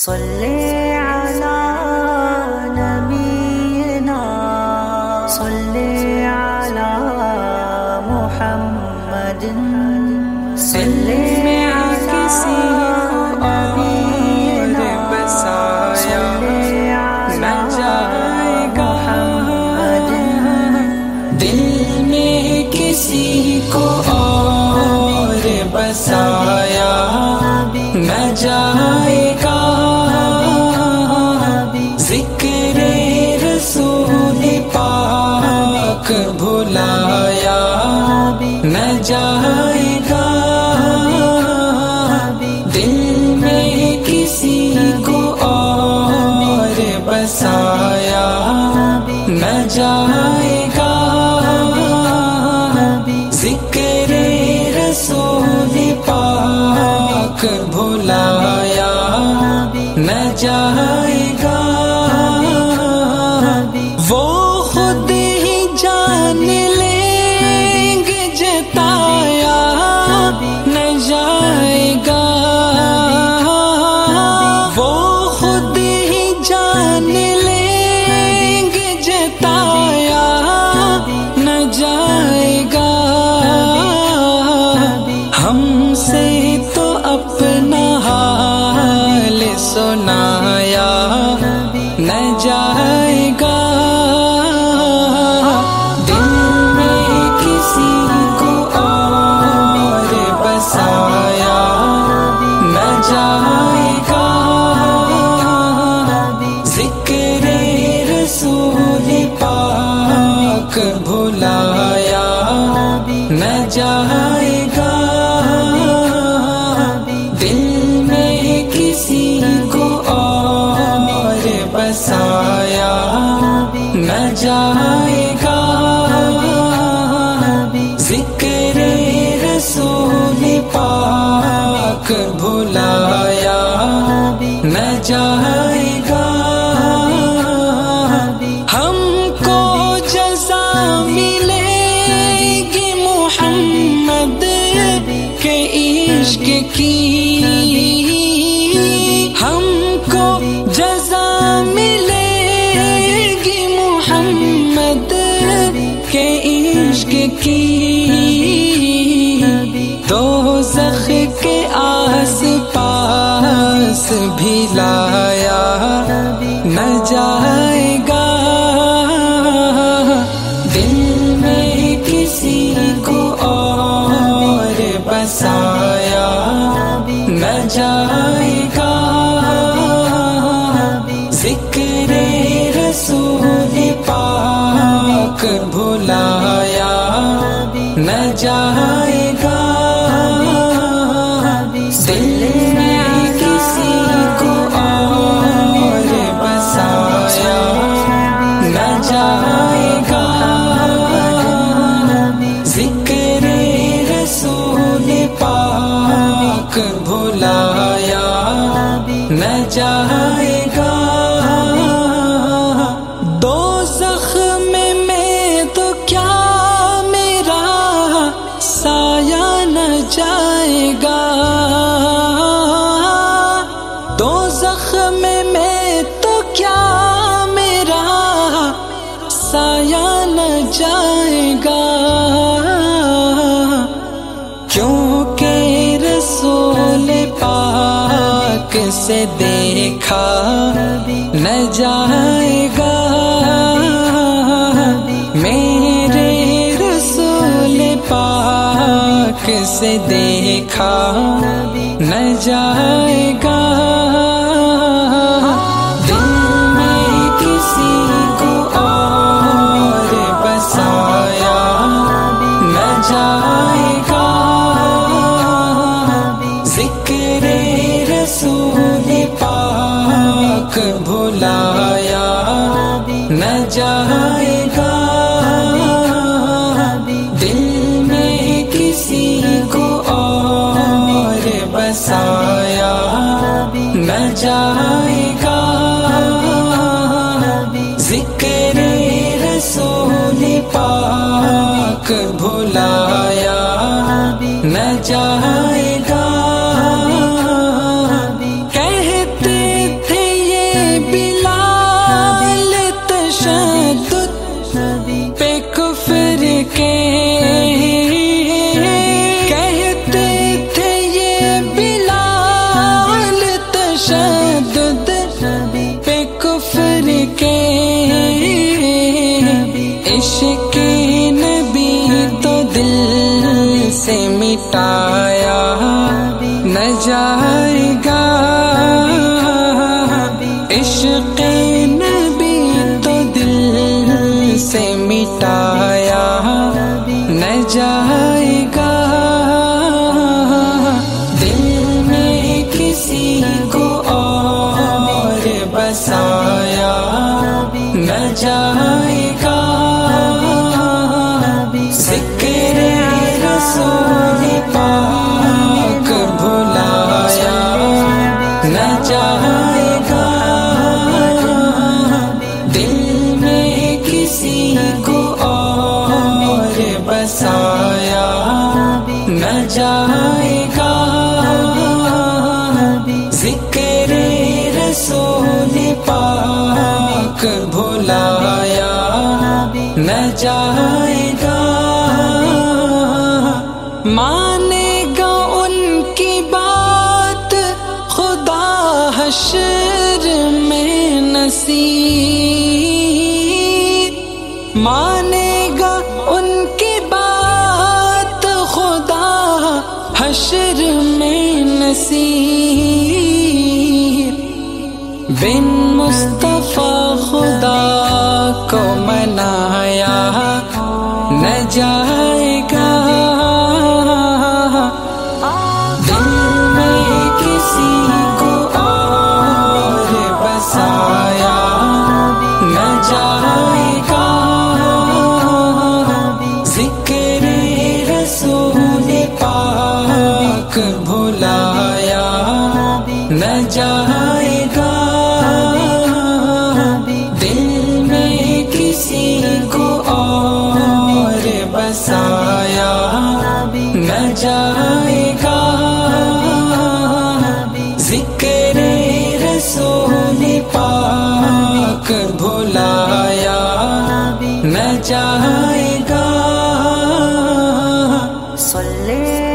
صلی علی نبینا صلی علی محمد صلی علی نبینا صلی علی محمد دل میں کسی کو اور بسایا نہ جائے گا ذکر رسول پاک بھلایا نہ جائے گا دل میں کسی کو اور بسایا نہ جائے گا ذکر رسول پاک بھلایا نہ جائے گا وہ خود ہی جان لیں گے جتایا نہ جائے گا وہ خود ہی جان لیں گے جتایا نہ جائے گا ہم سے تو اپنا حال سنایا نہ جائے گا دل میں کسی کو اور بسایا نہ جائے گا ذکر رسول پاک بھلایا نہ جائے گا دل میں کسی کو اور بسایا نہ جائے گا ذکر رسول پاک بھلایا نہ جائے گا ہم کو جزا ملے گی محمد کے عشق کی ہم کو جزا ملے گی محمد کے عشق کی دوزخ کے آس پاس بھی لایا نہ جائے گا دل میں کسی کو اور بسایا نہ جائے گا ذکر رسول پاک بھلایا نہ جائے گا دل میں کسی کو اور بسایا نہ جائے گا ذکر رسول پاک بھلایا نہ جائے گا دوزخ میں تو کیا میرا سایہ نہ جائے گا دوزخ میں تو کیا میرا سایہ نہ جائے گا کیونکہ رسول پاک سے دیکھا نہ جائے گا میرے رسول پاک سے دیکھا نہ جائے گا دل میں کسی کو اور بسایا نہ جائے گا ذکر رسول پاک بھلایا نہ جائے گا دل میں کسی کو اور بسایا نہ جائے گا ذکر رسول پاک بھلایا نہ جائے گا مٹایا نہ جائے گا، عشق نبی تو دل سے مٹایا نہ جائے گا، دل میں کسی کو اور بسایا نہ جائے گا، ذکر رسول پاک بھلایا نہ جائے گا، دل میں کسی کو اور بسایا نہ جائے گا، ذکر رسول پاک بھلایا نہ جائے گا، مانے گا ان کی بات خدا حشر میں نصیب، مانے گا ان کی بات خدا حشر میں نصیب، بن مصطفیٰ خدا کو منایا نہ جائے گا، دل میں کسی کو اور بسایا نہ جائے گا، ذکر رسول پاک بھلایا نہ جائے گا، دل میں کسی کو اور بسایا نہ جائے گا، ذکر رسول پاک بھلایا نہ جائے گا، صلی